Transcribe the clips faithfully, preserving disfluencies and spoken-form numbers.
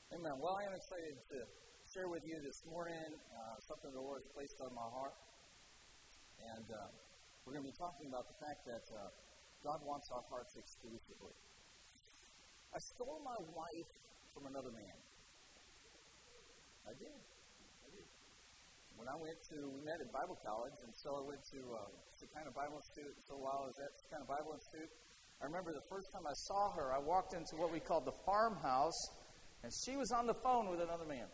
Amen. Well, I am excited to share with you this morning uh, something the Lord has placed on my heart. And uh, we're going to be talking about the fact that uh, God wants our hearts exclusively. I stole my wife from another man. I did. I did. When I went to, we met at Bible college, and so I went to uh, Shekinah Bible Institute for a while. I was at Shekinah Bible Institute. I remember the first time I saw her, I walked into what we called the farmhouse, and she was on the phone with another man.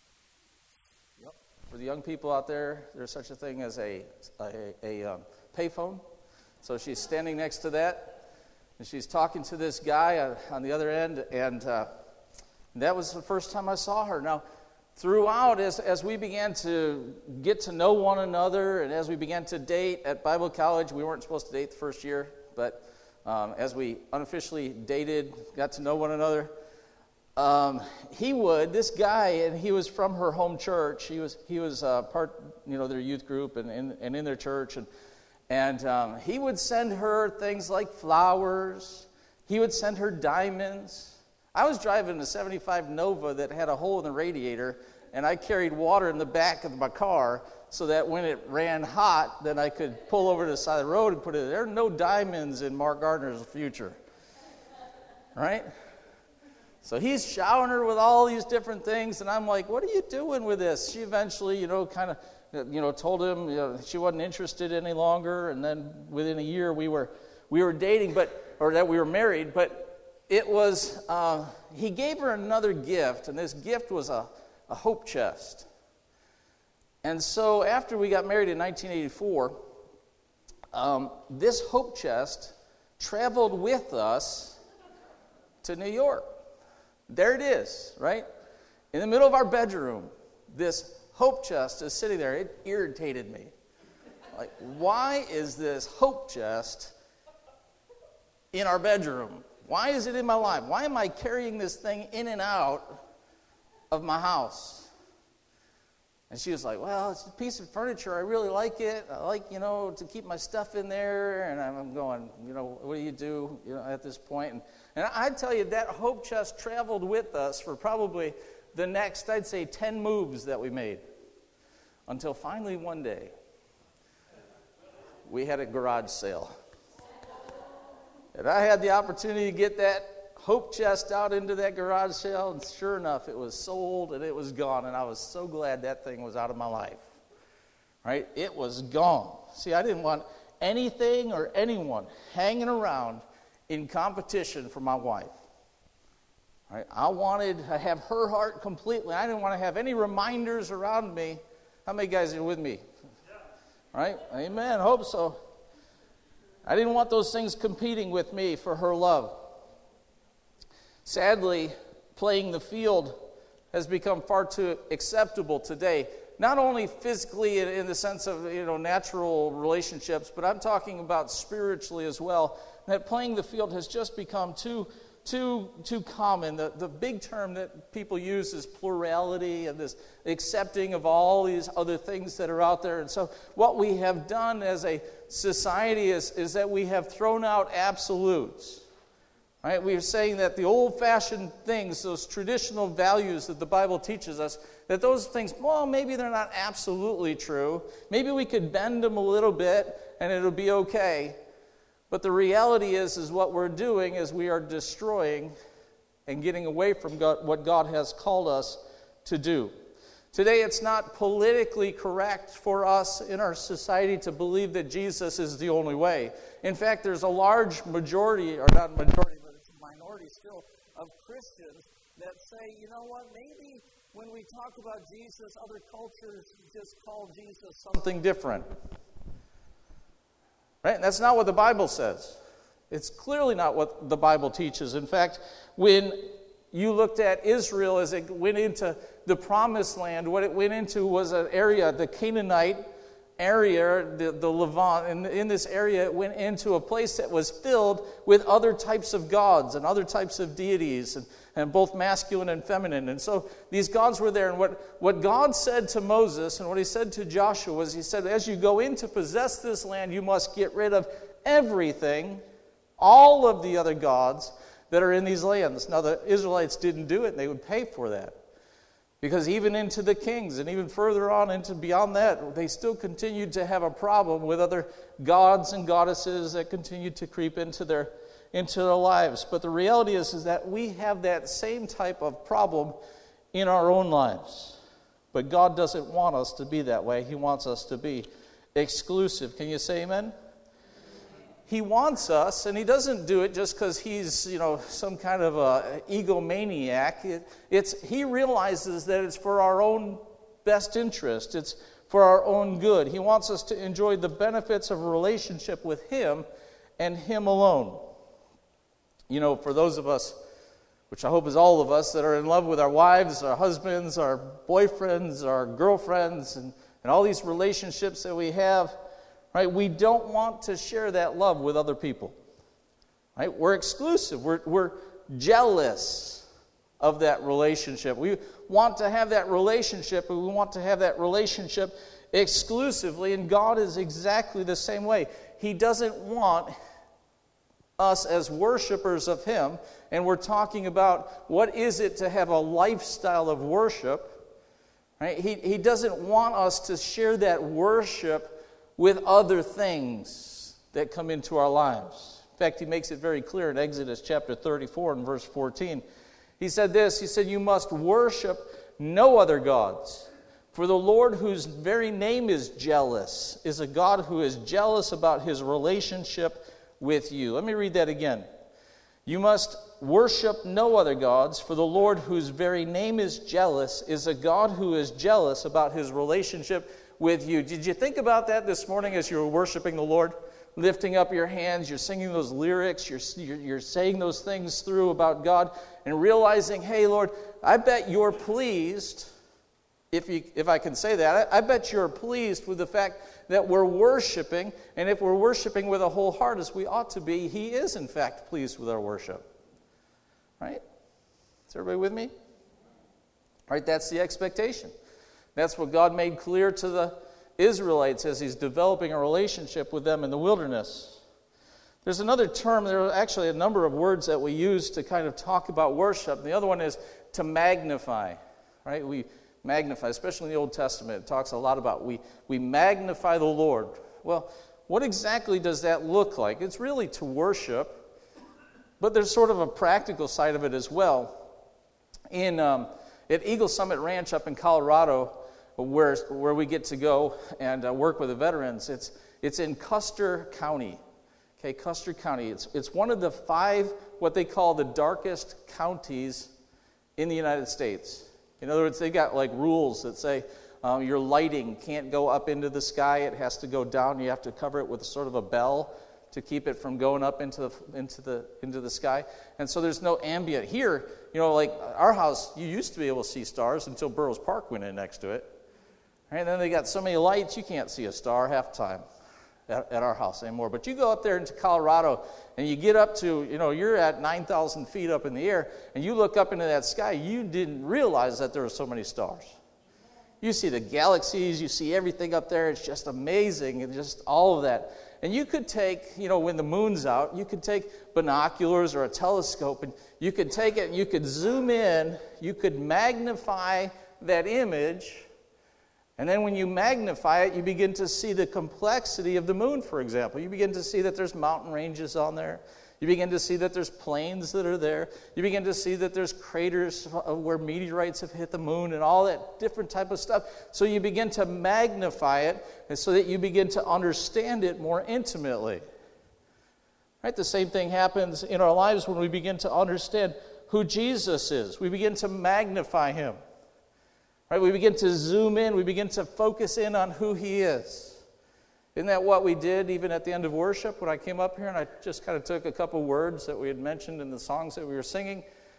Yep. For the young people out there, there's such a thing as a a, a um, payphone. So she's standing next to that, and she's talking to this guy on, on the other end, and uh, that was the first time I saw her. Now, throughout, as, as we began to get to know one another, and as we began to date at Bible college, we weren't supposed to date the first year, but um, as we unofficially dated, got to know one another, Um, he would, this guy, and he was from her home church. He was he was uh, part, you know, their youth group and in and in their church, and and um, he would send her things like flowers. He would send her diamonds. I was driving a seventy-five Nova that had a hole in the radiator, and I carried water in the back of my car so that when it ran hot, then I could pull over to the side of the road and put it. There are no diamonds in Mark Gardner's future, right? So he's showering her with all these different things, and I'm like, what are you doing with this? She eventually, you know, kind of, you know, told him, you know, she wasn't interested any longer, and then within a year we were we were dating, but or that we were married, but it was, uh, he gave her another gift, and this gift was a, a hope chest. And so after we got married in nineteen eighty-four, um, this hope chest traveled with us to New York. There it is, right? In the middle of our bedroom, this hope chest is sitting there. It irritated me. Like, why is this hope chest in our bedroom? Why is it in my life? Why am I carrying this thing in and out of my house? And she was like, well, it's a piece of furniture. I really like it. I like, you know, to keep my stuff in there. And I'm going, you know, what do you do, you know, at this point? And, and I tell you, that hope chest traveled with us for probably the next, I'd say, ten moves that we made. Until finally one day, we had a garage sale. And I had the opportunity to get that hope chest out into that garage sale, and sure enough, it was sold and it was gone, and I was so glad that thing was out of my life. Right? It was gone. See, I didn't want anything or anyone hanging around in competition for my wife. Right? I wanted to have her heart completely. I didn't want to have any reminders around me. How many guys are with me? Right? Amen. Hope so. I didn't want those things competing with me for her love. Sadly, playing the field has become far too acceptable today. Not only physically in, in the sense of, you know, natural relationships, but I'm talking about spiritually as well. That playing the field has just become too too too common. The, the big term that people use is plurality and this accepting of all these other things that are out there. And so what we have done as a society is, is that we have thrown out absolutes. Right? We are saying that the old-fashioned things, those traditional values that the Bible teaches us, that those things, well, maybe they're not absolutely true. Maybe we could bend them a little bit and it'll be okay. But the reality is, is what we're doing is we are destroying and getting away from God, what God has called us to do. Today, it's not politically correct for us in our society to believe that Jesus is the only way. In fact, there's a large majority, or not majority, but it's a minority still, of Christians that say, you know what, maybe when we talk about Jesus, other cultures just call Jesus something different. Right? And that's not what the Bible says. It's clearly not what the Bible teaches. In fact, when you looked at Israel as it went into the promised land, what it went into was an area, the Canaanite area, the, the Levant. And in this area, it went into a place that was filled with other types of gods and other types of deities, and, and both masculine and feminine. And so these gods were there. And what, what God said to Moses and what he said to Joshua was, he said, as you go in to possess this land, you must get rid of everything, all of the other gods, that are in these lands. Now, the Israelites didn't do it, and they would pay for that. Because even into the kings and even further on into beyond that, they still continued to have a problem with other gods and goddesses that continued to creep into their into their lives. But the reality is, is that we have that same type of problem in our own lives. But God doesn't want us to be that way. He wants us to be exclusive. Can you say amen? He wants us, and he doesn't do it just because he's, you know, some kind of a egomaniac. It, it's he realizes that it's for our own best interest. It's for our own good. He wants us to enjoy the benefits of a relationship with him and him alone. You know, for those of us, which I hope is all of us, that are in love with our wives, our husbands, our boyfriends, our girlfriends, and, and all these relationships that we have, right? We don't want to share that love with other people. Right? We're exclusive. We're, we're jealous of that relationship. We want to have that relationship, but we want to have that relationship exclusively, and God is exactly the same way. He doesn't want us as worshipers of him, and we're talking about what is it to have a lifestyle of worship. Right? He, he doesn't want us to share that worship with other things that come into our lives. In fact, he makes it very clear in Exodus chapter thirty-four and verse fourteen. He said this, he said, "You must worship no other gods, for the Lord, whose very name is jealous, is a God who is jealous about his relationship with you." Let me read that again. "You must worship no other gods, for the Lord, whose very name is jealous, is a God who is jealous about his relationship with you." Did you think about that this morning as you were worshiping the Lord? Lifting up your hands, you're singing those lyrics, you're, you're, you're saying those things through about God, and realizing, hey, Lord, I bet you're pleased, if you, if I can say that, I, I bet you're pleased with the fact that we're worshiping, and if we're worshiping with a whole heart as we ought to be, he is in fact pleased with our worship. Right? Is everybody with me? Right, that's the expectation. That's what God made clear to the Israelites as he's developing a relationship with them in the wilderness. There's another term, there are actually a number of words that we use to kind of talk about worship. The other one is to magnify. Right? We magnify, especially in the Old Testament. It talks a lot about we, we magnify the Lord. Well, what exactly does that look like? It's really to worship, but there's sort of a practical side of it as well. In um, at Eagle Summit Ranch up in Colorado, where where we get to go and uh, work with the veterans, it's it's in Custer County. Okay, Custer County. It's it's one of the five what they call the darkest counties in the United States. In other words, they got like rules that say um, your lighting can't go up into the sky; it has to go down. You have to cover it with sort of a bell to keep it from going up into the into the into the sky. And so there's no ambient here. You know, like our house, you used to be able to see stars until Burroughs Park went in next to it. Right? And then they got so many lights, you can't see a star half the time at, at our house anymore. But you go up there into Colorado, and you get up to, you know, you're at nine thousand feet up in the air, and you look up into that sky, you didn't realize that there were so many stars. You see the galaxies, you see everything up there, it's just amazing, and just all of that. And you could take, you know, when the moon's out, you could take binoculars or a telescope, and you could take it and you could zoom in, you could magnify that image, and then when you magnify it, you begin to see the complexity of the moon, for example. You begin to see that there's mountain ranges on there. You begin to see that there's plains that are there. You begin to see that there's craters where meteorites have hit the moon and all that different type of stuff. So you begin to magnify it and so that you begin to understand it more intimately. Right? The same thing happens in our lives when we begin to understand who Jesus is. We begin to magnify him. Right? We begin to zoom in. We begin to focus in on who he is. Isn't that what we did even at the end of worship when I came up here and I just kind of took a couple words that we had mentioned in the songs that we were singing,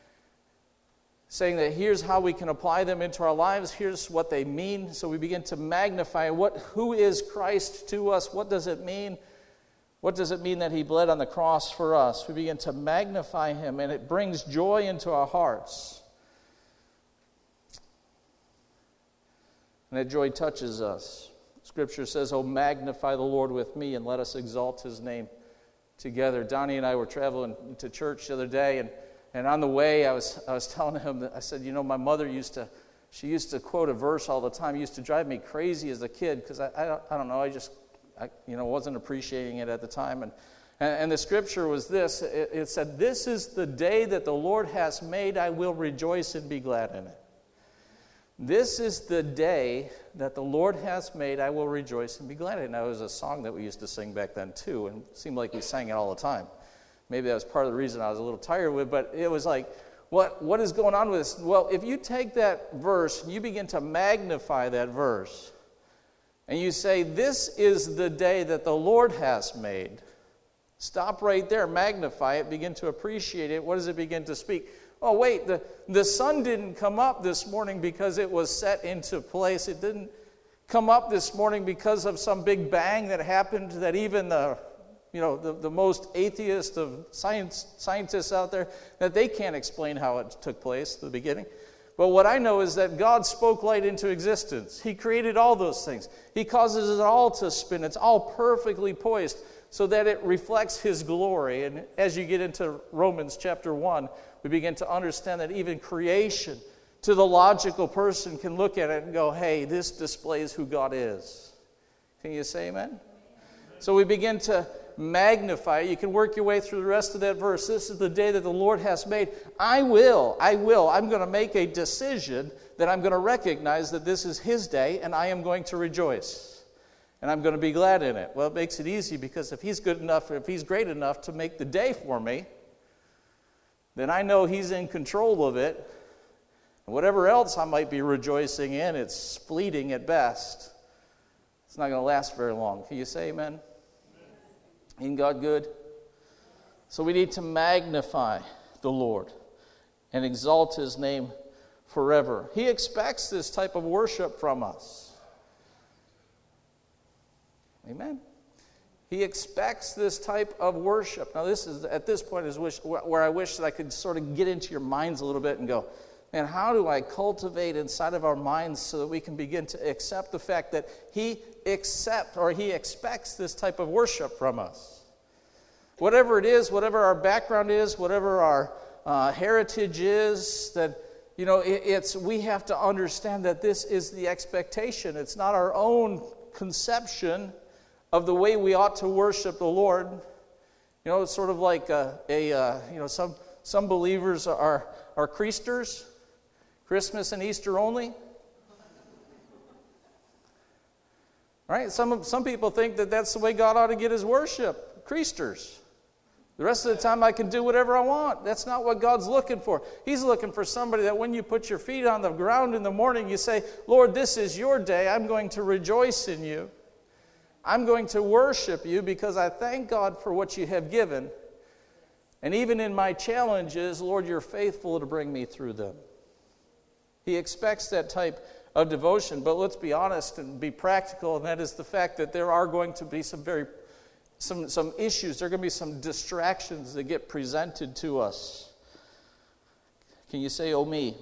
saying that here's how we can apply them into our lives, here's what they mean. So we begin to magnify what who is Christ to us, what does it mean? What does it mean that he bled on the cross for us? We begin to magnify him, and it brings joy into our hearts. And that joy touches us. Scripture says, "Oh, magnify the Lord with me, and let us exalt his name together. Donnie and I were traveling to church the other day, and, and on the way I was I was telling him that I said, you know, my mother used to, she used to quote a verse all the time. It used to drive me crazy as a kid because I, I, don't, I don't know, I just, I, you know, wasn't appreciating it at the time. And, and, and the scripture was this. It, it said, this is the day that the Lord has made. I will rejoice and be glad in it. This is the day that the Lord has made. I will rejoice and be glad in it. Now, it was a song that we used to sing back then, too, and it seemed like we sang it all the time. Maybe that was part of the reason I was a little tired with, but it was like, what what is going on with this? Well, if you take that verse and you begin to magnify that verse, and you say, this is the day that the Lord has made, stop right there, magnify it, begin to appreciate it. What does it begin to speak? Oh, wait, the, the sun didn't come up this morning because it was set into place. It didn't come up this morning because of some big bang that happened that even the, you know, the, the most atheist of science scientists out there, that they can't explain how it took place at the beginning. But what I know is that God spoke light into existence. He created all those things. He causes it all to spin. It's all perfectly poised so that it reflects His glory. And as you get into Romans chapter one, we begin to understand that even creation, to the logical person, can look at it and go, hey, this displays who God is. Can you say amen? Amen. So we begin to magnify. You can work your way through the rest of that verse. This is the day that the Lord has made. I will, I will. I'm going to make a decision that I'm going to recognize that this is His day and I am going to rejoice. And I'm going to be glad in it. Well, it makes it easy because if He's good enough, if He's great enough to make the day for me, then I know He's in control of it. And whatever else I might be rejoicing in, it's fleeting at best. It's not going to last very long. Can you say amen? Amen. Ain't God good? So we need to magnify the Lord and exalt His name forever. He expects this type of worship from us. Amen. He expects this type of worship. Now, this is at this point is wish, where I wish that I could sort of get into your minds a little bit and go, man, how do I cultivate inside of our minds so that we can begin to accept the fact that He accept or He expects this type of worship from us? Whatever it is, whatever our background is, whatever our uh, heritage is, that you know, it, it's we have to understand that this is the expectation. It's not our own conception of the way we ought to worship the Lord. You know, it's sort of like a, a uh, you know, some some believers are are Creasters, Christmas and Easter only. Right? Some some people think that that's the way God ought to get His worship, Creasters. The rest of the time I can do whatever I want. That's not what God's looking for. He's looking for somebody that when you put your feet on the ground in the morning, you say, Lord, this is your day. I'm going to rejoice in you. I'm going to worship you because I thank God for what you have given. And even in my challenges, Lord, you're faithful to bring me through them. He expects that type of devotion. But let's be honest and be practical, and that is the fact that there are going to be some very some some issues. There are going to be some distractions that get presented to us. Can you say, oh me?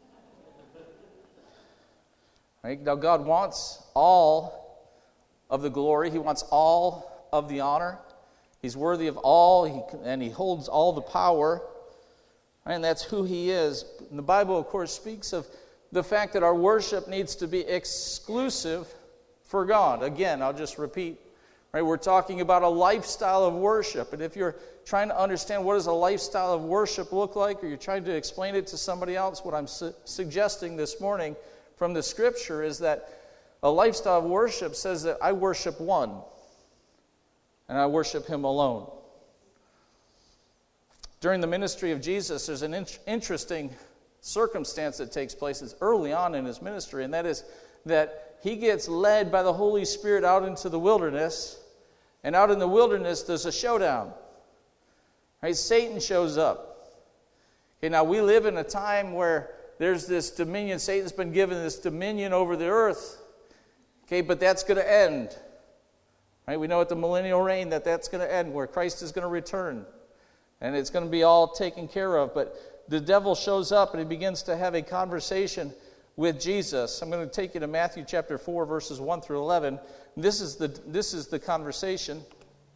Right? Now God wants all of the glory. He wants all of the honor. He's worthy of all, he, and He holds all the power. Right? And that's who He is. And the Bible, of course, speaks of the fact that our worship needs to be exclusive for God. Again, I'll just repeat. Right? We're talking about a lifestyle of worship. And if you're trying to understand what does a lifestyle of worship look like, or you're trying to explain it to somebody else, what I'm su- suggesting this morning from the Scripture is that a lifestyle of worship says that I worship one, and I worship Him alone. During the ministry of Jesus, there's an in- interesting circumstance that takes place. It's early on in His ministry, and that is that He gets led by the Holy Spirit out into the wilderness, and out in the wilderness there's a showdown. Right? Satan shows up. Okay, now we live in a time where there's this dominion. Satan's been given this dominion over the earth. Okay, but that's going to end. Right? We know at the millennial reign that that's going to end, where Christ is going to return. And it's going to be all taken care of. But the devil shows up and he begins to have a conversation with Jesus. I'm going to take you to Matthew chapter four, verses one through eleven. This is the, this is the conversation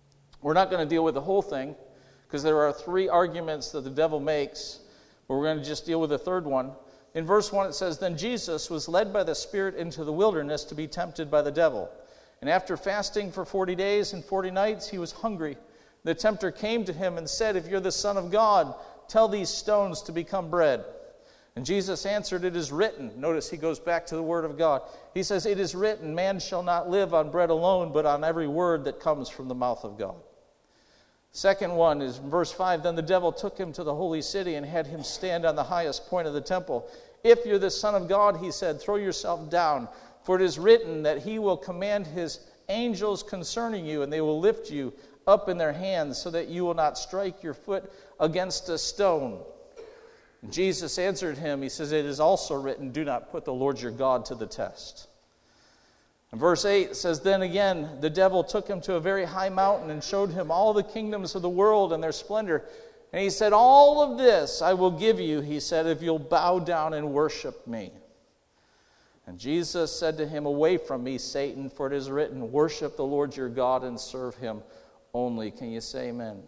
We're not going to deal with the whole thing because there are three arguments that the devil makes, but we're going to just deal with the third one. In verse one it says, "Then Jesus was led by the Spirit into the wilderness to be tempted by the devil. And after fasting for forty days and forty nights, he was hungry. The tempter came to him and said, 'If you're the Son of God, tell these stones to become bread.' And Jesus answered, 'It is written.'" Notice he goes back to the Word of God. He says, "It is written, man shall not live on bread alone, but on every word that comes from the mouth of God." Second one is verse five, "Then the devil took him to the holy city and had him stand on the highest point of the temple. 'If you're the Son of God,' he said, 'throw yourself down. For it is written that he will command his angels concerning you, and they will lift you up in their hands so that you will not strike your foot against a stone.' And Jesus answered him, he says, 'It is also written, do not put the Lord your God to the test.'" And verse eight says, "Then again the devil took him to a very high mountain and showed him all the kingdoms of the world and their splendor. And he said, 'All of this I will give you,' he said, 'if you'll bow down and worship me.' And Jesus said to him, 'Away from me, Satan, for it is written, worship the Lord your God and serve him only.'" Can you say amen?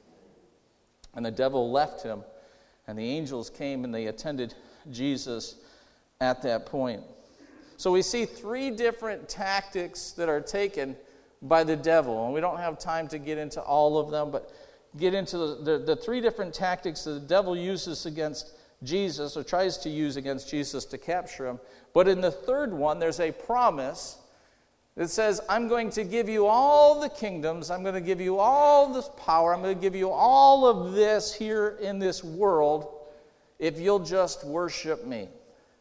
"And the devil left him, and the angels came and they attended Jesus at that point." So we see three different tactics that are taken by the devil. And we don't have time to get into all of them, but get into the, the, the three different tactics that the devil uses against Jesus, or tries to use against Jesus to capture him. But in the third one, there's a promise that says, "I'm going to give you all the kingdoms, I'm going to give you all this power, I'm going to give you all of this here in this world if you'll just worship me."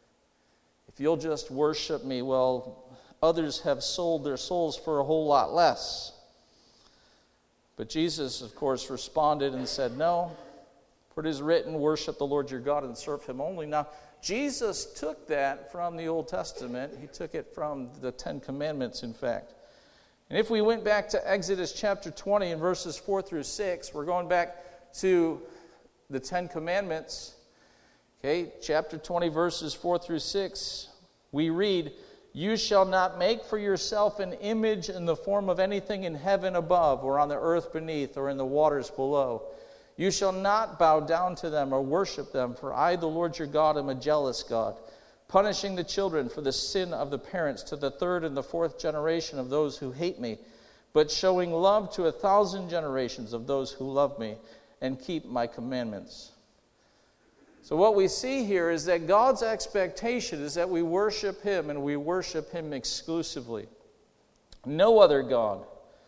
If you'll just worship me. Well, others have sold their souls for a whole lot less. But Jesus, of course, responded and said, "No, for it is written, worship the Lord your God and serve him only." Now, Jesus took that from the Old Testament. He took it from the Ten Commandments, in fact. And if we went back to Exodus chapter twenty and verses four through six, we're going back to the Ten Commandments. Okay, chapter twenty, verses four through six, we read, "You shall not make for yourself an image in the form of anything in heaven above, or on the earth beneath, or in the waters below. You shall not bow down to them or worship them, for I, the Lord your God, am a jealous God, punishing the children for the sin of the parents to the third and the fourth generation of those who hate me, but showing love to a thousand generations of those who love me and keep my commandments." So what we see here is that God's expectation is that we worship him, and we worship him exclusively. No other God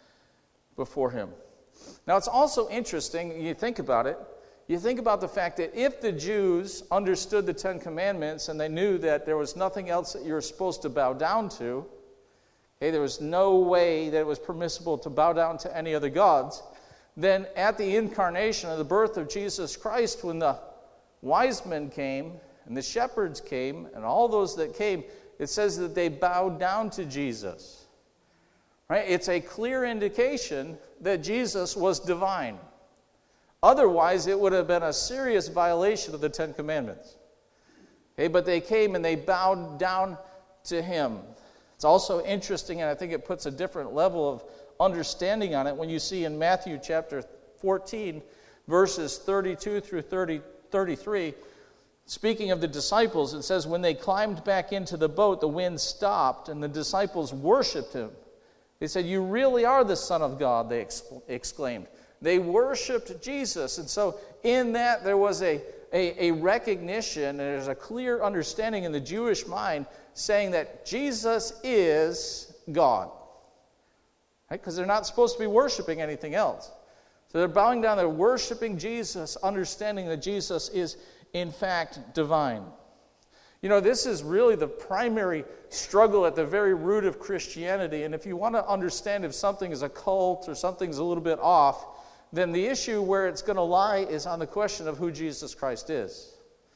before him. Now, it's also interesting, you think about it, you think about the fact that if the Jews understood the Ten Commandments and they knew that there was nothing else that you were supposed to bow down to, okay, there was no way that it was permissible to bow down to any other gods, then at the incarnation of the birth of Jesus Christ, when the wise men came and the shepherds came and all those that came, it says that they bowed down to Jesus. Right? It's a clear indication that Jesus was divine. Otherwise, it would have been a serious violation of the Ten Commandments. Okay, but they came and they bowed down to him. It's also interesting, and I think it puts a different level of understanding on it when you see in Matthew chapter fourteen, verses thirty-two through thirty, thirty-three, speaking of the disciples, it says, "When they climbed back into the boat, the wind stopped, and the disciples worshipped him. They said, 'You really are the Son of God,' they exclaimed. They worshipped Jesus. And so in that there was a, a, a recognition, and there's a clear understanding in the Jewish mind saying that Jesus is God. Right? Because they're not supposed to be worshiping anything else. So they're bowing down, they're worshiping Jesus, understanding that Jesus is in fact divine. You know, this is really the primary struggle at the very root of Christianity. And if you want to understand if something is a cult or something's a little bit off, then the issue where it's going to lie is on the question of who Jesus Christ is.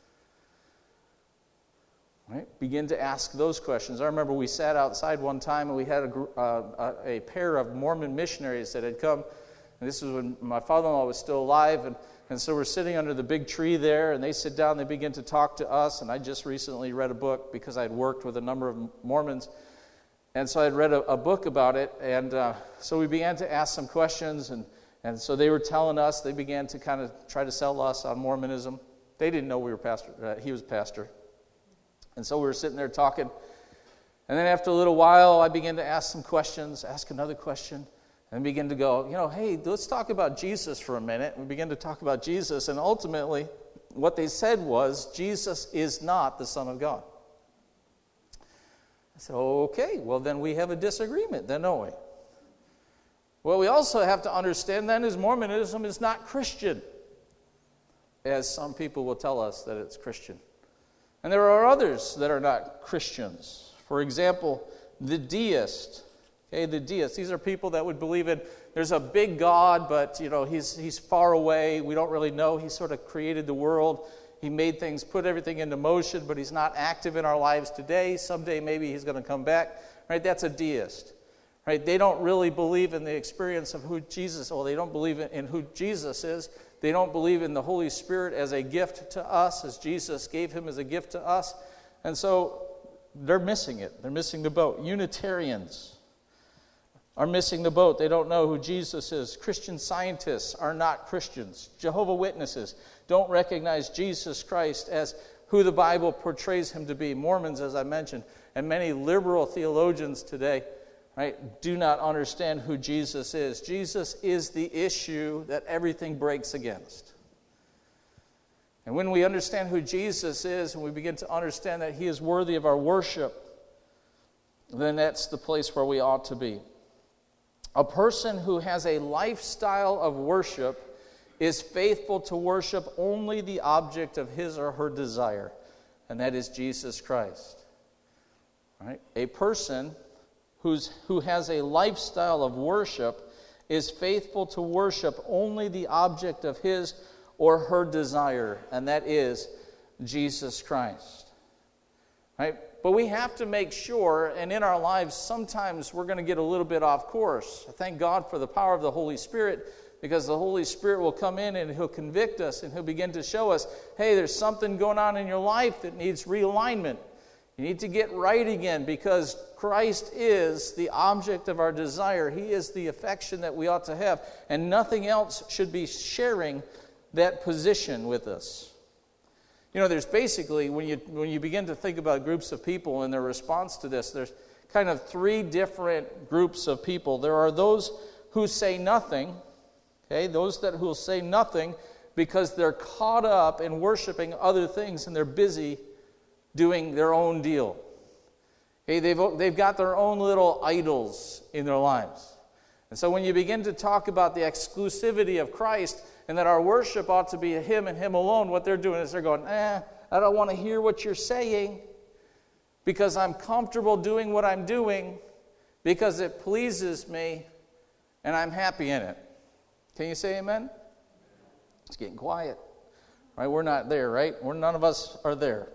Right? Begin to ask those questions. I remember we sat outside one time and we had a, uh, a pair of Mormon missionaries that had come. And this was when my father-in-law was still alive. And And so we're sitting under the big tree there, and they sit down, they begin to talk to us, and I just recently read a book because I'd worked with a number of Mormons. And so I'd read a, a book about it, and uh, so we began to ask some questions, and, and so they were telling us, they began to kind of try to sell us on Mormonism. They didn't know we were pastor. Uh, he was pastor. And so we were sitting there talking, and then after a little while, I began to ask some questions, ask another question, and begin to go, you know, hey, let's talk about Jesus for a minute. We began to talk about Jesus, and ultimately, what they said was, Jesus is not the Son of God. I said, okay, well then we have a disagreement then, don't we? What we also have to understand then is Mormonism is not Christian, as some people will tell us that it's Christian. And there are others that are not Christians. For example, the deist. Okay, the deists, these are people that would believe in there's a big God, but you know he's he's far away. We don't really know. He sort of created the world. He made things, put everything into motion, but he's not active in our lives today. Someday maybe he's going to come back. Right? That's a deist. Right? They don't really believe in the experience of who Jesus, well, they don't believe in, in who Jesus is. They don't believe in the Holy Spirit as a gift to us, as Jesus gave him as a gift to us. And so they're missing it. They're missing the boat. Unitarians are missing the boat. They don't know who Jesus is. Christian Scientists are not Christians. Jehovah's Witnesses don't recognize Jesus Christ as who the Bible portrays him to be. Mormons, as I mentioned, and many liberal theologians today, right, do not understand who Jesus is. Jesus is the issue that everything breaks against. And when we understand who Jesus is, and we begin to understand that he is worthy of our worship, then that's the place where we ought to be. A person who has a lifestyle of worship is faithful to worship only the object of his or her desire, and that is Jesus Christ. Right? A person who's, who has a lifestyle of worship is faithful to worship only the object of his or her desire, and that is Jesus Christ. Right? But we have to make sure, and in our lives, sometimes we're going to get a little bit off course. Thank God for the power of the Holy Spirit, because the Holy Spirit will come in and he'll convict us and he'll begin to show us, hey, there's something going on in your life that needs realignment. You need to get right again, because Christ is the object of our desire. He is the affection that we ought to have, and nothing else should be sharing that position with us. You know, there's basically, when you when you begin to think about groups of people and their response to this, there's kind of three different groups of people. There are those who say nothing, okay, those that who will say nothing because they're caught up in worshiping other things and they're busy doing their own deal. Okay, they've, they've got their own little idols in their lives. And so when you begin to talk about the exclusivity of Christ, and that our worship ought to be him and him alone, what they're doing is they're going, eh, I don't want to hear what you're saying because I'm comfortable doing what I'm doing because it pleases me and I'm happy in it. Can you say amen? It's getting quiet. Right? We're not there, right? We're, none of us are there.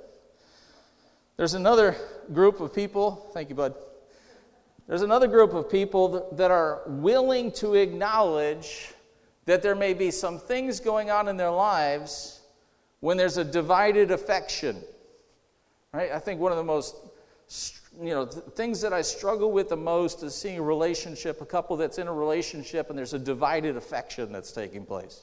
There's another group of people, thank you, bud. There's another group of people that, that are willing to acknowledge that there may be some things going on in their lives when there's a divided affection. Right? I think one of the most, you know, th- things that I struggle with the most is seeing a relationship, a couple that's in a relationship, and there's a divided affection that's taking place.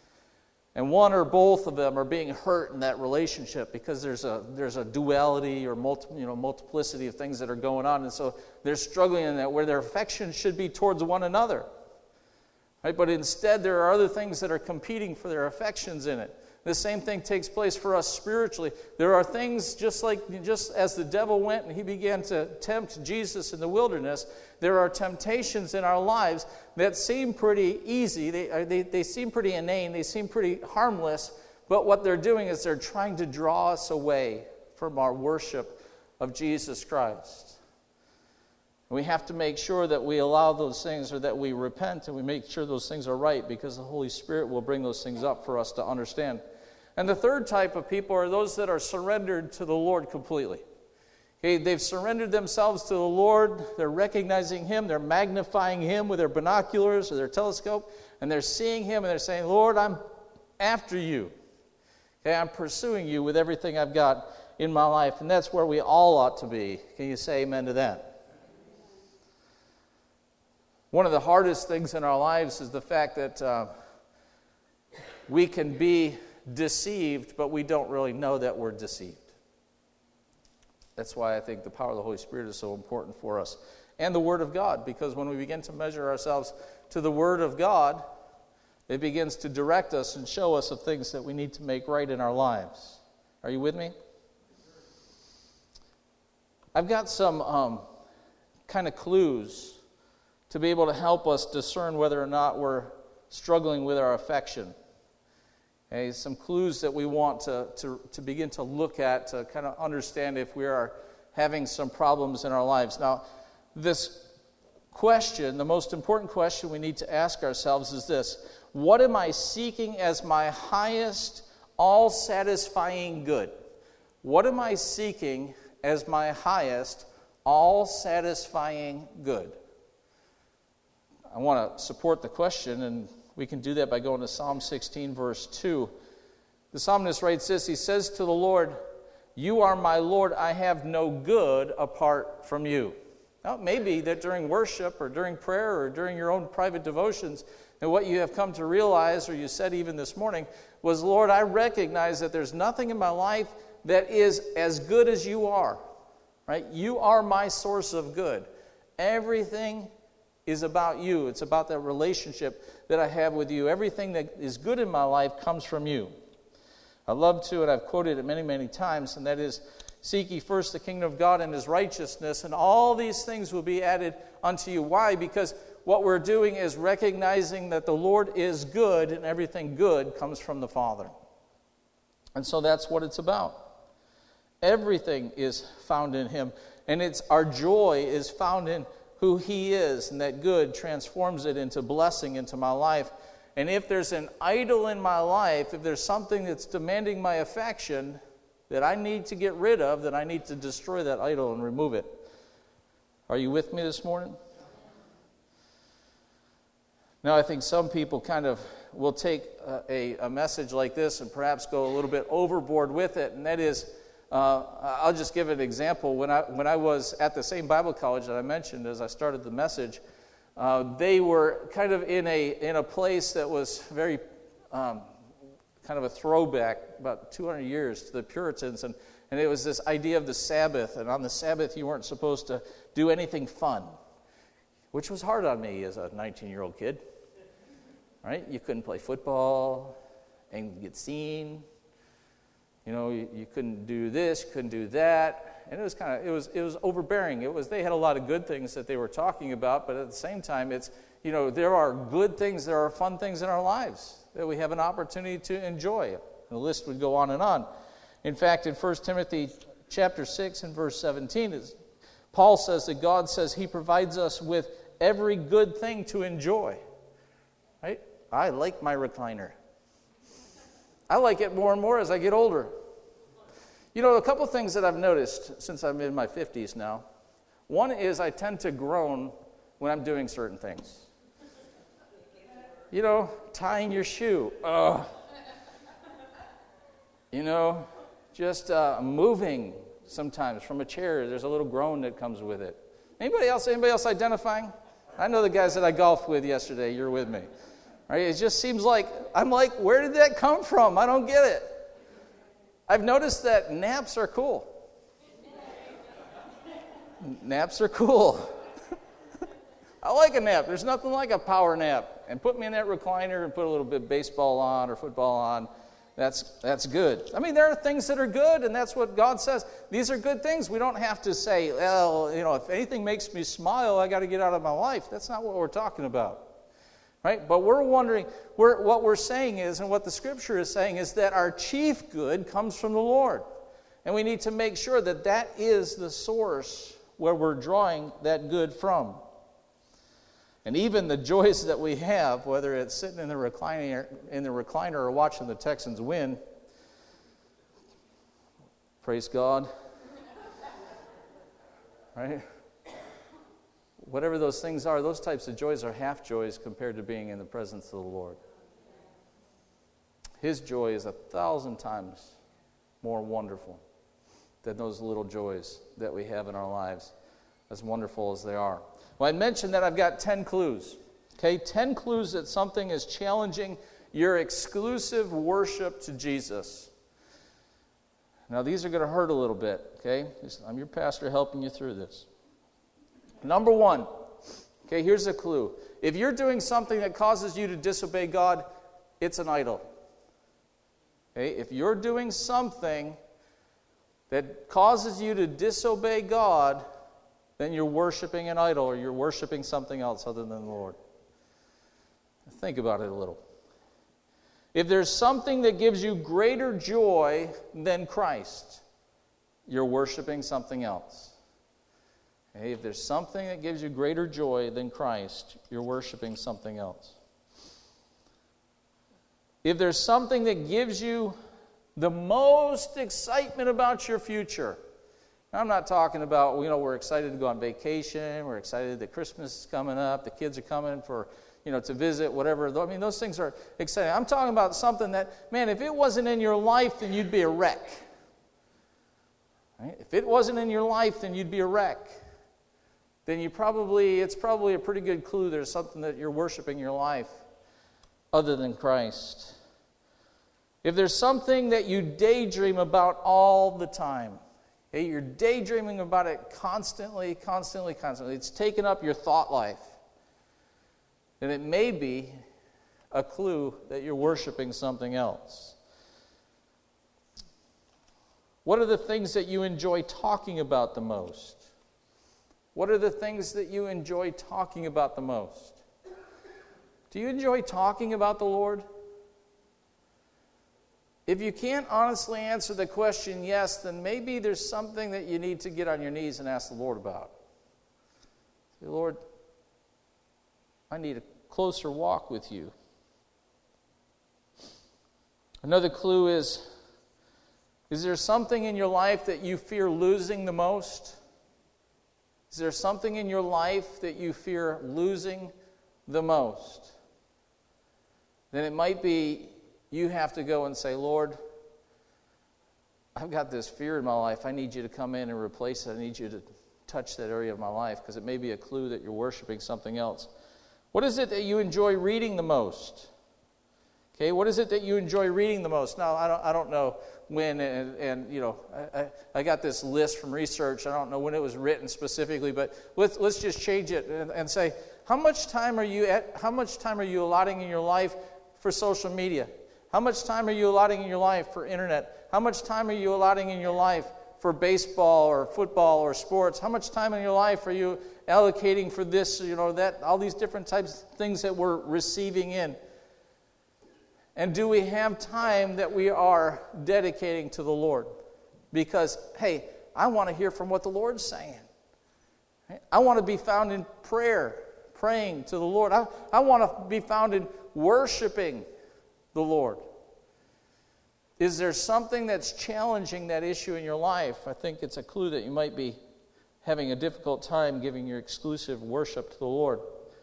And one or both of them are being hurt in that relationship because there's a there's a duality or multi, you know, multiplicity of things that are going on, and so they're struggling in that where their affection should be towards one another. Right? But instead, there are other things that are competing for their affections in it. The same thing takes place for us spiritually. There are things, just like just as the devil went and he began to tempt Jesus in the wilderness, there are temptations in our lives that seem pretty easy. They, they, they seem pretty inane. They seem pretty harmless. But what they're doing is they're trying to draw us away from our worship of Jesus Christ. We have to make sure that we allow those things, or that we repent and we make sure those things are right, because the Holy Spirit will bring those things up for us to understand. And the third type of people are those that are surrendered to the Lord completely. Okay, they've surrendered themselves to the Lord. They're recognizing him. They're magnifying him with their binoculars or their telescope, and they're seeing him and they're saying, Lord, I'm after you. Okay, I'm pursuing you with everything I've got in my life. And that's where we all ought to be. Can you say amen to that? One of the hardest things in our lives is the fact that uh, we can be deceived, but we don't really know that we're deceived. That's why I think the power of the Holy Spirit is so important for us. And the Word of God, because when we begin to measure ourselves to the Word of God, it begins to direct us and show us of things that we need to make right in our lives. Are you with me? I've got some um, kind of clues to be able to help us discern whether or not we're struggling with our affection. Okay, some clues that we want to, to, to begin to look at to kind of understand if we are having some problems in our lives. Now, this question, the most important question we need to ask ourselves is this: what am I seeking as my highest, all-satisfying good? What am I seeking as my highest, all-satisfying good? I want to support the question, and we can do that by going to Psalm sixteen, verse two. The psalmist writes this. He says to the Lord, "You are my Lord, I have no good apart from you." Now, it may be that during worship or during prayer or during your own private devotions, and what you have come to realize, or you said even this morning, was, "Lord, I recognize that there's nothing in my life that is as good as you are." Right? You are my source of good. Everything is about you. It's about that relationship that I have with you. Everything that is good in my life comes from you. I love to, and I've quoted it many, many times, and that is, "Seek ye first the kingdom of God and His righteousness, and all these things will be added unto you." Why? Because what we're doing is recognizing that the Lord is good, and everything good comes from the Father. And so that's what it's about. Everything is found in Him, and it's our joy is found in who He is, and that good transforms it into blessing into my life. And if there's an idol in my life, if there's something that's demanding my affection that I need to get rid of, that I need to destroy that idol and remove it. Are you with me this morning? Now, I think some people kind of will take a, a, a message like this and perhaps go a little bit overboard with it, and that is, Uh, I'll just give an example. When I when I was at the same Bible college that I mentioned as I started the message, uh, they were kind of in a in a place that was very um, kind of a throwback about two hundred years to the Puritans, and, and it was this idea of the Sabbath, and on the Sabbath you weren't supposed to do anything fun, which was hard on me as a nineteen-year-old kid. Right? You couldn't play football and get seen. You know, you, you couldn't do this, couldn't do that, and it was kind of it was it was overbearing. It was they had a lot of good things that they were talking about, but at the same time, it's you know there are good things, there are fun things in our lives that we have an opportunity to enjoy. The list would go on and on. In fact, in First Timothy chapter six and verse seventeen, is, Paul says that God says He provides us with every good thing to enjoy. Right? I like my recliner. I like it more and more as I get older. You know, a couple things that I've noticed since I'm in my fifties now. One is I tend to groan when I'm doing certain things. You know, tying your shoe. Ugh. You know, just uh, moving sometimes from a chair. There's a little groan that comes with it. Anybody else? Anybody else identifying? I know the guys that I golfed with yesterday. You're with me. Right? It just seems like, I'm like, where did that come from? I don't get it. I've noticed that naps are cool. Naps are cool. I like a nap. There's nothing like a power nap. And put me in that recliner and put a little bit of baseball on or football on. That's that's good. I mean, there are things that are good, and that's what God says. These are good things. We don't have to say, well, you know, if anything makes me smile, I got to get out of my life. That's not what we're talking about. Right? But we're wondering, we're, what we're saying is, and what the Scripture is saying, is that our chief good comes from the Lord. And we need to make sure that that is the source where we're drawing that good from. And even the joys that we have, whether it's sitting in the recliner, in the recliner or watching the Texans win, praise God. Right? Whatever those things are, those types of joys are half joys compared to being in the presence of the Lord. His joy is a thousand times more wonderful than those little joys that we have in our lives. as wonderful as they are. Well, I mentioned that I've got ten clues. Okay, ten clues that something is challenging your exclusive worship to Jesus. Now, these are going to hurt a little bit, okay? I'm your pastor helping you through this. Number one, okay, here's a clue. If you're doing something that causes you to disobey God, it's an idol. Okay, if you're doing something that causes you to disobey God, then you're worshiping an idol or you're worshiping something else other than the Lord. Think about it a little. If there's something that gives you greater joy than Christ, you're worshiping something else. Okay, if there's something that gives you greater joy than Christ, you're worshiping something else. If there's something that gives you the most excitement about your future, I'm not talking about, you know, we're excited to go on vacation, we're excited that Christmas is coming up, the kids are coming for, you know, to visit, whatever. I mean, those things are exciting. I'm talking about something that, man, if it wasn't in your life, then you'd be a wreck. Right? If it wasn't in your life, then you'd be a wreck. Then you probably, it's probably a pretty good clue there's something that you're worshiping in your life other than Christ. If there's something that you daydream about all the time, okay, you're daydreaming about it constantly, constantly, constantly, it's taken up your thought life, then it may be a clue that you're worshiping something else. What are the things that you enjoy talking about the most? What are the things that you enjoy talking about the most? Do you enjoy talking about the Lord? If you can't honestly answer the question yes, then maybe there's something that you need to get on your knees and ask the Lord about. Say, Lord, I need a closer walk with you. Another clue is, is there something in your life that you fear losing the most? Is there something in your life that you fear losing the most? Then it might be you have to go and say, Lord, I've got this fear in my life. I need you to come in and replace it. I need you to touch that area of my life, because it may be a clue that you're worshiping something else. What is it that you enjoy reading the most? Okay, what is it that you enjoy reading the most? Now, I don't, I don't know when, and, and you know, I, I, I got this list from research. I don't know when it was written specifically, but let's let's just change it and, and say, how much time are you at? How much time are you allotting in your life for social media? How much time are you allotting in your life for internet? How much time are you allotting in your life for baseball or football or sports? How much time in your life are you allocating for this, you know, that, all these different types of things that we're receiving in? And do we have time that we are dedicating to the Lord? Because, hey, I want to hear from what the Lord's saying. I want to be found in prayer, praying to the Lord. I, I want to be found in worshiping the Lord. Is there something that's challenging that issue in your life? I think it's a clue that you might be having a difficult time giving your exclusive worship to the Lord.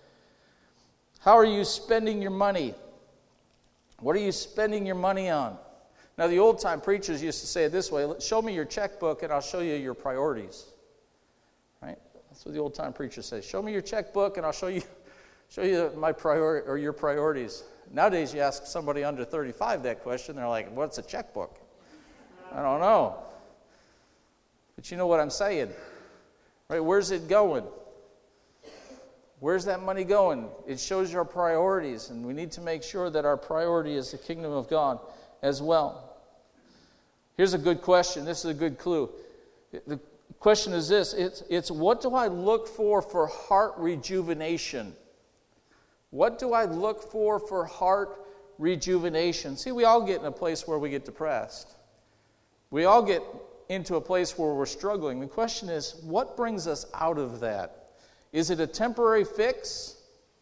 How are you spending your money? What are you spending your money on? Now, the old-time preachers used to say it this way: show me your checkbook and I'll show you your priorities. Right? That's what the old-time preachers say. Show me your checkbook and I'll show you show you my priority or your priorities. Nowadays, you ask somebody under thirty-five that question, they're like, what's a checkbook? I don't know. But you know what I'm saying. Right? Where's it going? Where's that money going? It shows your priorities, and we need to make sure that our priority is the kingdom of God as well. Here's a good question. This is a good clue. The question is this. It's, it's what do I look for for heart rejuvenation? What do I look for for heart rejuvenation? See, we all get in a place where we get depressed. We all get into a place where we're struggling. The question is, what brings us out of that? Is it a temporary fix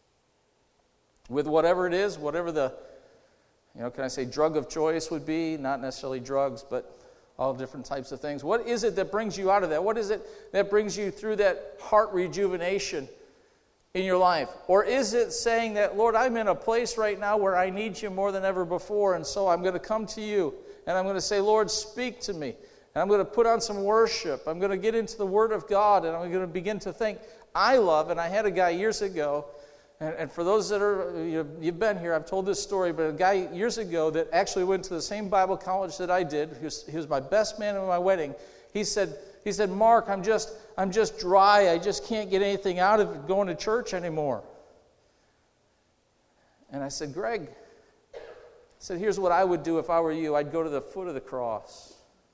with whatever it is, whatever the, you know, can I say drug of choice would be? Not necessarily drugs, but all different types of things. What is it that brings you out of that? What is it that brings you through that heart rejuvenation in your life? Or is it saying that, Lord, I'm in a place right now where I need you more than ever before, and so I'm going to come to you, and I'm going to say, Lord, speak to me. And I'm going to put on some worship. I'm going to get into the Word of God, and I'm going to begin to think. I love, and I had a guy years ago, and, and for those that are, you, you've been here, I've told this story, but a guy years ago that actually went to the same Bible college that I did, he was, he was my best man at my wedding. He said, he said, Mark, I'm just, I'm just dry. I just can't get anything out of going to church anymore. And I said, Greg, I said, here's what I would do if I were you. I'd go to the foot of the cross.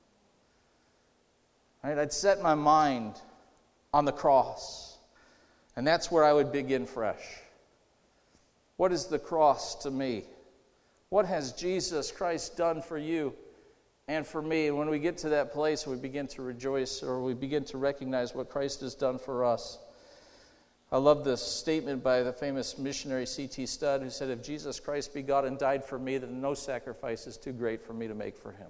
Right? I'd set my mind on the cross. And that's where I would begin fresh. What is the cross to me? What has Jesus Christ done for you and for me? And when we get to that place, we begin to rejoice, or we begin to recognize what Christ has done for us. I love this statement by the famous missionary C T Studd, who said, if Jesus Christ be God and died for me, then no sacrifice is too great for me to make for him.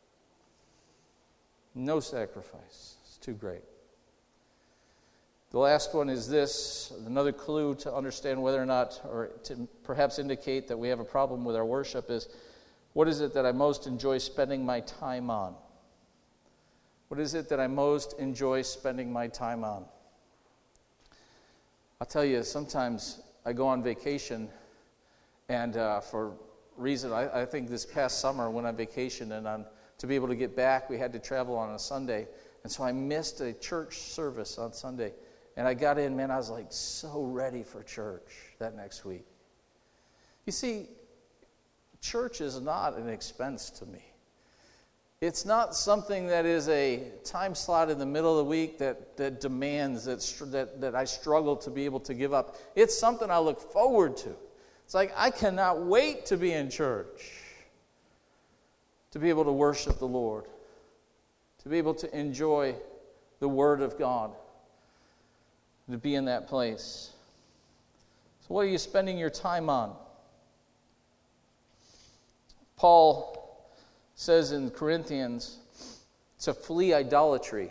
No sacrifice is too great. The last one is this, another clue to understand whether or not, or to perhaps indicate that we have a problem with our worship is, what is it that I most enjoy spending my time on? What is it that I most enjoy spending my time on? I'll tell you, sometimes I go on vacation, and uh, for reason, I, I think this past summer when on vacation and on to be able to get back, we had to travel on a Sunday. And so I missed a church service on Sunday. And I got in, man, I was like so ready for church that next week. You see, church is not an expense to me. It's not something that is a time slot in the middle of the week that, that demands, that, that, that I struggle to be able to give up. It's something I look forward to. It's like I cannot wait to be in church, to be able to worship the Lord, to be able to enjoy the Word of God, to be in that place. So what are you spending your time on? Paul says in Corinthians to flee idolatry.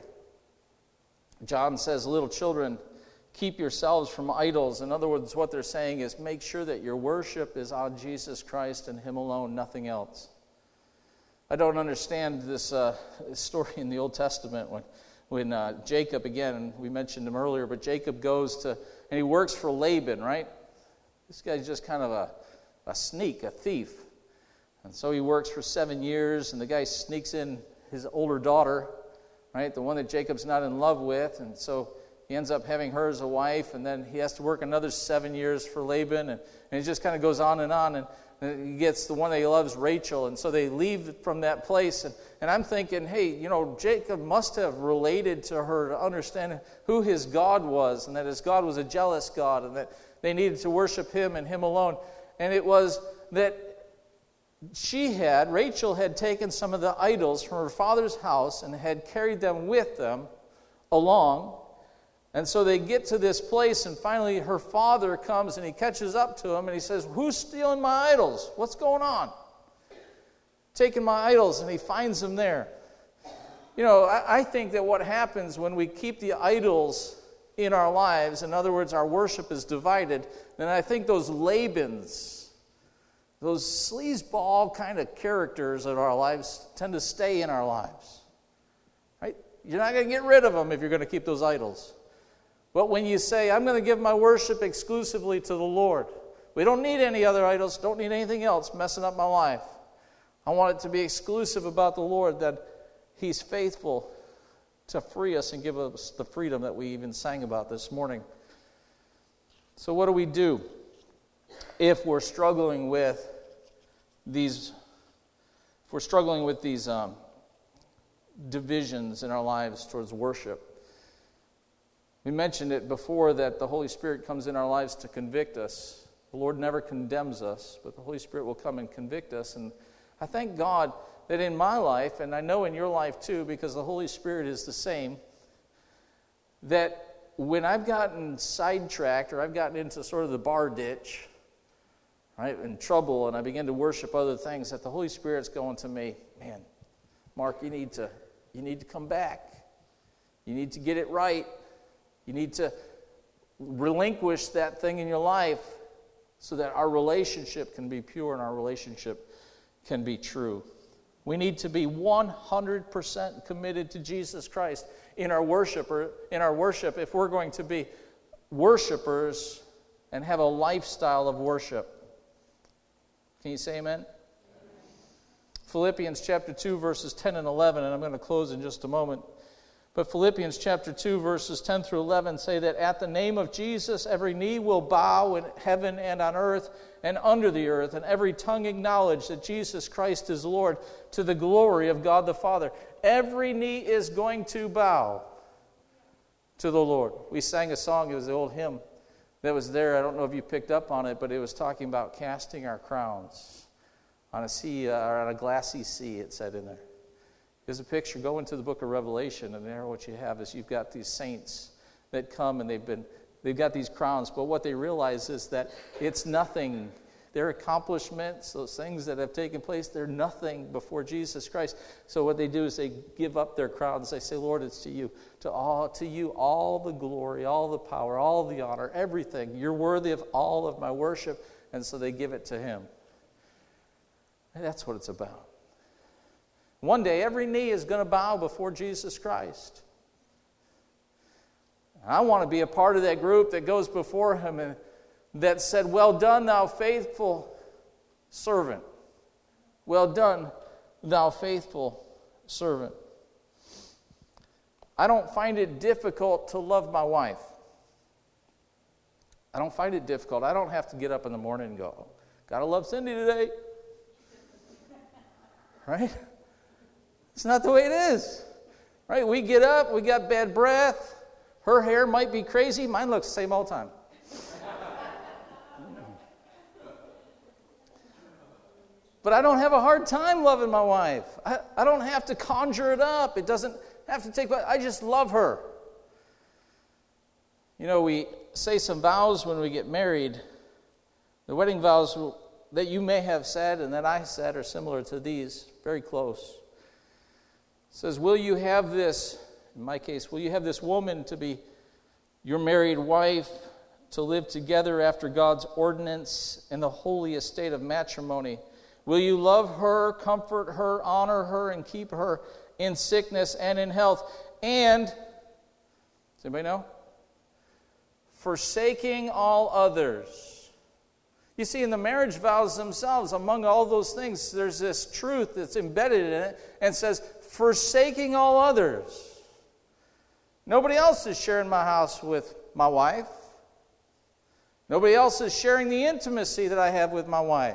John says, little children, keep yourselves from idols. In other words, what they're saying is make sure that your worship is on Jesus Christ and Him alone, nothing else. I don't understand this, uh, this story in the Old Testament when, when uh, Jacob, again, we mentioned him earlier, but Jacob goes to, and he works for Laban, right? This guy's just kind of a, a sneak, a thief. And so he works for seven years, and the guy sneaks in his older daughter, right? The one that Jacob's not in love with, and so he ends up having her as a wife, and then he has to work another seven years for Laban, and, and it just kind of goes on and on, and he gets the one that he loves, Rachel, and so they leave from that place. And, and I'm thinking, hey, you know, Jacob must have related to her to understand who his God was, and that his God was a jealous God, and that they needed to worship Him and Him alone. And it was that she had, Rachel had taken some of the idols from her father's house and had carried them with them along. And so they get to this place, and finally her father comes and he catches up to him and he says, who's stealing my idols? What's going on? Taking my idols, and he finds them there. You know, I, I think that what happens when we keep the idols in our lives, in other words, our worship is divided, then I think those Labans, those sleazeball kind of characters in our lives tend to stay in our lives. Right? You're not going to get rid of them if you're going to keep those idols. But when you say, I'm going to give my worship exclusively to the Lord, we don't need any other idols, don't need anything else messing up my life. I want it to be exclusive about the Lord, that He's faithful to free us and give us the freedom that we even sang about this morning. So what do we do if we're struggling with these, if we're struggling with these um, divisions in our lives towards worship? We mentioned it before that the Holy Spirit comes in our lives to convict us. The Lord never condemns us, but the Holy Spirit will come and convict us. And I thank God that in my life, and I know in your life too, because the Holy Spirit is the same, that when I've gotten sidetracked or I've gotten into sort of the bar ditch, right, in trouble, and I begin to worship other things, that the Holy Spirit's going to me, man, Mark, you need to, you need to come back. You need to get it right. You need to relinquish that thing in your life so that our relationship can be pure and our relationship can be true. We need to be one hundred percent committed to Jesus Christ in our worship, or in our worship if we're going to be worshipers and have a lifestyle of worship. Can you say amen? Amen? Philippians chapter two, verses ten and eleven, and I'm going to close in just a moment. But Philippians chapter two, verses ten through eleven say that at the name of Jesus, every knee will bow in heaven and on earth and under the earth, and every tongue acknowledge that Jesus Christ is Lord, to the glory of God the Father. Every knee is going to bow to the Lord. We sang a song, it was the old hymn that was there. I don't know if you picked up on it, but it was talking about casting our crowns on a sea, uh, or on a glassy sea, it said in there. There's a picture. Go into the book of Revelation, and there what you have is you've got these saints that come, and they've been they've got these crowns, but what they realize is that it's nothing. Their accomplishments, those things that have taken place, they're nothing before Jesus Christ. So what they do is they give up their crowns. They say, Lord, it's to you. To all to you all the glory, all the power, all the honor, everything. You're worthy of all of my worship. And so they give it to him. And that's what it's about. One day, every knee is going to bow before Jesus Christ. I want to be a part of that group that goes before him and that said, well done, thou faithful servant. Well done, thou faithful servant. I don't find it difficult to love my wife. I don't find it difficult. I don't have to get up in the morning and go, gotta love Cindy today. Right? It's not the way it is. Right? We get up, we got bad breath. Her hair might be crazy. Mine looks the same all the time. But I don't have a hard time loving my wife. I, I don't have to conjure it up. It doesn't have to take, I just love her. You know, we say some vows when we get married. The wedding vows that you may have said and that I said are similar to these, very close. It says, will you have this, in my case, will you have this woman to be your married wife, to live together after God's ordinance in the holy estate of matrimony? Will you love her, comfort her, honor her, and keep her in sickness and in health? And, does anybody know? Forsaking all others. You see, in the marriage vows themselves, among all those things, there's this truth that's embedded in it and says, forsaking all others. Nobody else is sharing my house with my wife. Nobody else is sharing the intimacy that I have with my wife.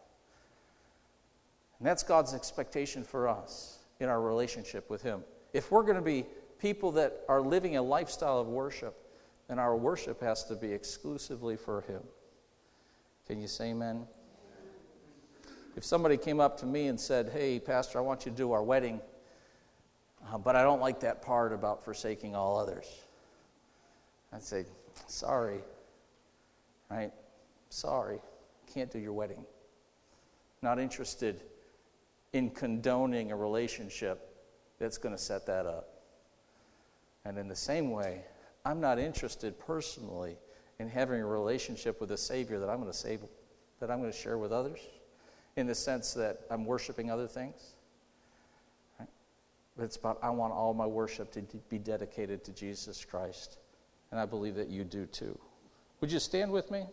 And that's God's expectation for us in our relationship with him. If we're going to be people that are living a lifestyle of worship, then our worship has to be exclusively for him. Can you say amen? If somebody came up to me and said, hey, Pastor, I want you to do our wedding, uh, but I don't like that part about forsaking all others, I'd say, sorry, right? Sorry, can't do your wedding. Not interested in condoning a relationship that's going to set that up. And in the same way, I'm not interested personally in having a relationship with a Savior that I'm going to save, that I'm going to share with others, in the sense that I'm worshiping other things. Right? But it's about, I want all my worship to be dedicated to Jesus Christ. And I believe that you do too. Would you stand with me?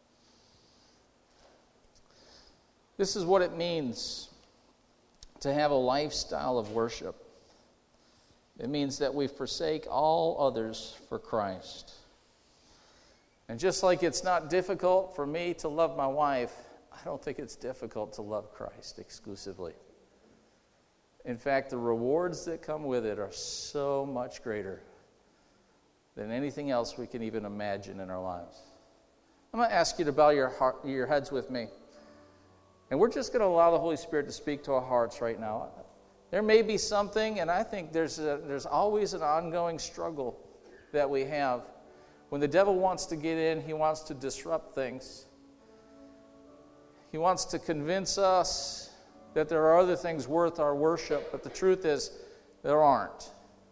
This is what it means to have a lifestyle of worship. It means that we forsake all others for Christ. And just like it's not difficult for me to love my wife, I don't think it's difficult to love Christ exclusively. In fact, the rewards that come with it are so much greater than anything else we can even imagine in our lives. I'm going to ask you to bow your, heart, your heads with me. And we're just going to allow the Holy Spirit to speak to our hearts right now. There may be something, and I think there's a, there's always an ongoing struggle that we have. When the devil wants to get in, he wants to disrupt things. He wants to convince us that there are other things worth our worship, but the truth is, there aren't.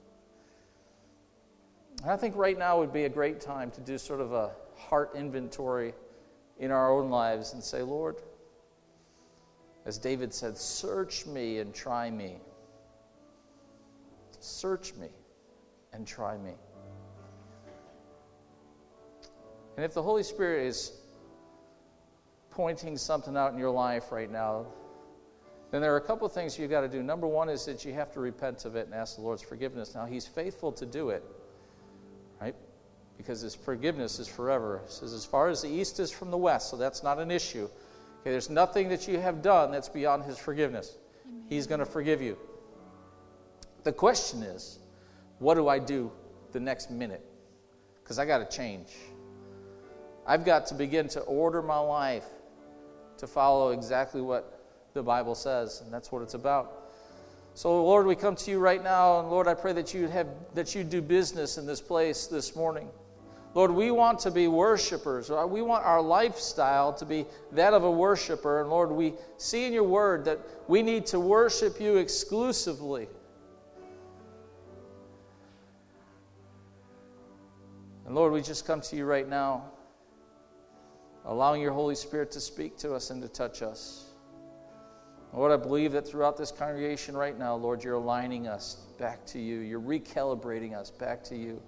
I think right now would be a great time to do sort of a heart inventory in our own lives and say, Lord, As David said, search me and try me. Search me and try me. And if the Holy Spirit is pointing something out in your life right now, then there are a couple of things you've got to do. Number one is that you have to repent of it and ask the Lord's forgiveness. Now, He's faithful to do it, right? Because His forgiveness is forever. It says, as far as the east is from the west, so that's not an issue. Okay, there's nothing that you have done that's beyond His forgiveness. Amen. He's going to forgive you. The question is, what do I do the next minute? Because I got to change. I've got to begin to order my life to follow exactly what the Bible says, and that's what it's about. So, Lord, we come to you right now, and Lord, I pray that you have that you do business in this place this morning. Lord, we want to be worshipers. We want our lifestyle to be that of a worshiper. And Lord, we see in your word that we need to worship you exclusively. And Lord, we just come to you right now, allowing your Holy Spirit to speak to us and to touch us. Lord, I believe that throughout this congregation right now, Lord, you're aligning us back to you. You're recalibrating us back to you.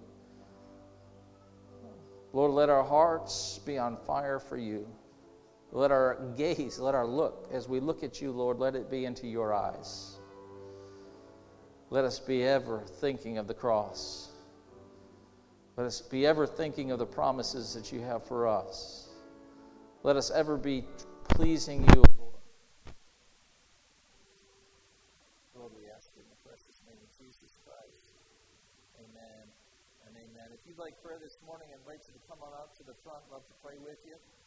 Lord, let our hearts be on fire for you. Let our gaze, let our look, as we look at you, Lord, let it be into your eyes. Let us be ever thinking of the cross. Let us be ever thinking of the promises that you have for us. Let us ever be pleasing you, Lord. Lord, we ask you in the precious name of Jesus Christ. Amen and amen. If you'd like prayer this morning, I invite you to come on up to the front. I'd love to pray with you.